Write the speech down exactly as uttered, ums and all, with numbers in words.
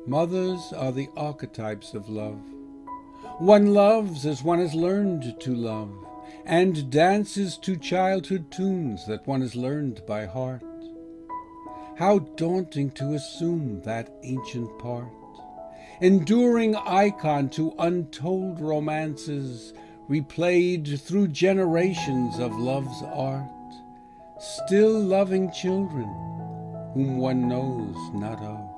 Mothers are the archetypes of love. One loves as one has learned to love, and dances to childhood tunes that one has learned by heart. How daunting to assume that ancient part, enduring icon to untold romances, replayed through generations of love's art, still loving children whom one knows not of.